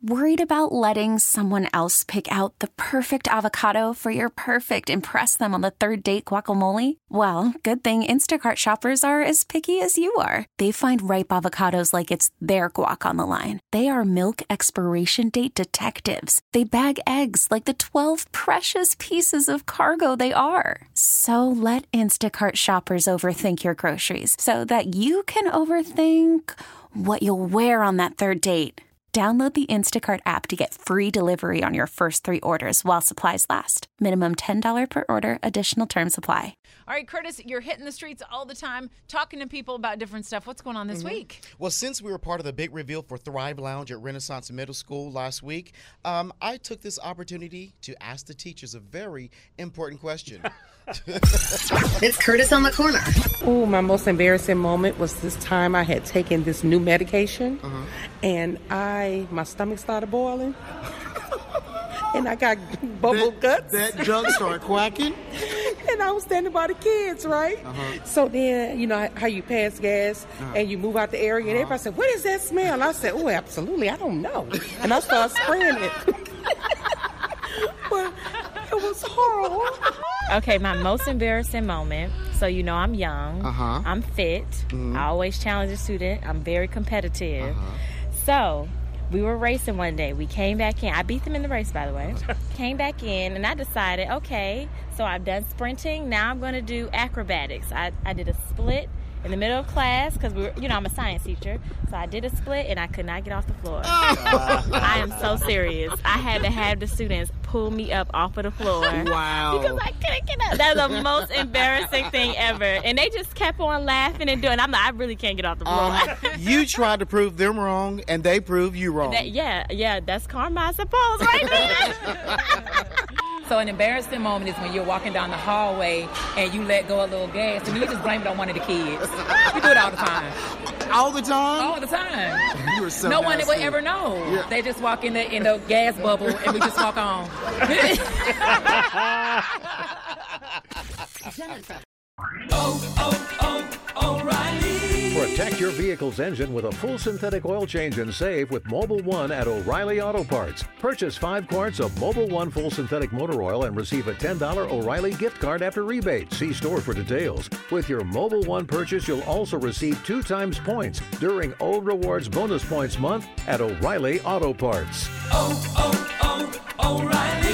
Worried about letting someone else pick out the perfect avocado for your perfect impress them on the third date guacamole? Well, good thing Instacart shoppers are as picky as you are. They find ripe avocados like it's their guac on the line. They are milk expiration date detectives. They bag eggs like the 12 precious pieces of cargo they are. So let Instacart shoppers overthink your groceries so that you can overthink what you'll wear on that third date. Download the Instacart app to get free delivery on your first 3 orders while supplies last. Minimum $10 per order. Additional terms apply. All right, Curtis, you're hitting the streets all the time, talking to people about different stuff. What's going on this week? Well, since we were part of the big reveal for Thrive Lounge at Renaissance Middle School last week, I took this opportunity to ask the teachers a very important question. It's Curtis on the Corner. Oh, my most embarrassing moment was this time I had taken this new medication, and my stomach started boiling, and I got bubble guts. That jug started quacking? And I was standing by the kids, right? So then, you know how you pass gas and you move out the area, and everybody said, "What is that smell?" And I said, "Oh, absolutely, I don't know." And I started spraying it. But it was horrible. Okay, my most embarrassing moment. So, you know, I'm young. I'm fit. I always challenge a student. I'm very competitive. So, we were racing one day. We came back in. I beat them in the race, by the way. Came back in, and I decided, okay, so I've done sprinting. Now I'm going to do acrobatics. I did a split in the middle of class because we were, you know, I'm a science teacher. So I did a split, and I could not get off the floor. I am so serious. I had to have the students pull me up off of the floor. Wow. Because I couldn't get up. That was the most embarrassing thing ever. And they just kept on laughing and doing it. I'm like, I really can't get off the floor. You tried to prove them wrong, and they proved you wrong. Yeah, that's karma, I suppose, right there. So an embarrassing moment is when you're walking down the hallway and you let go a little gas, and you just blame it on one of the kids. We do it all the time. All the time? All the time. You were so no one nasty. would ever know. Yeah. They just walk in the gas bubble, and we just walk on. O'Reilly. Protect your vehicle's engine with a full synthetic oil change and save with Mobil 1 at O'Reilly Auto Parts. Purchase 5 quarts of Mobil 1 full synthetic motor oil and receive a $10 O'Reilly gift card after rebate. See store for details. With your Mobil 1 purchase, you'll also receive 2 times points during O Rewards Bonus Points Month at O'Reilly Auto Parts. O'Reilly.